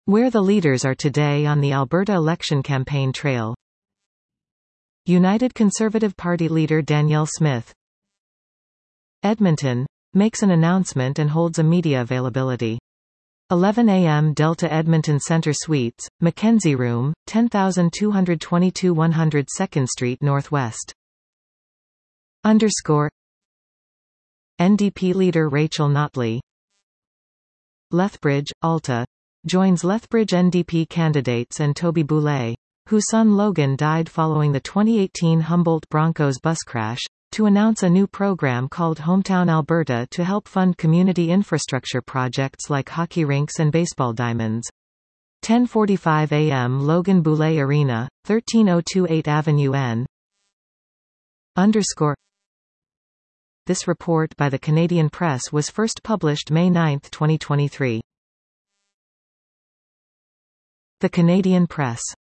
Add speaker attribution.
Speaker 1: Where the leaders are today on the Alberta election campaign trail. United Conservative Party leader Danielle Smith. Edmonton makes an announcement and holds a media availability. 11 a.m. Delta Edmonton Centre Suites, Mackenzie Room, 10,222 102nd Street Northwest. NDP leader Rachel Notley. Lethbridge, Alta. Joins Lethbridge NDP candidates and Toby Boulay, whose son Logan died following the 2018 Humboldt Broncos bus crash, to announce a new program called Hometown Alberta to help fund community infrastructure projects like hockey rinks and baseball diamonds. 10:45 a.m. Logan Boulay Arena, 13028 Avenue N. This report by the Canadian Press was first published May 9, 2023. The Canadian Press.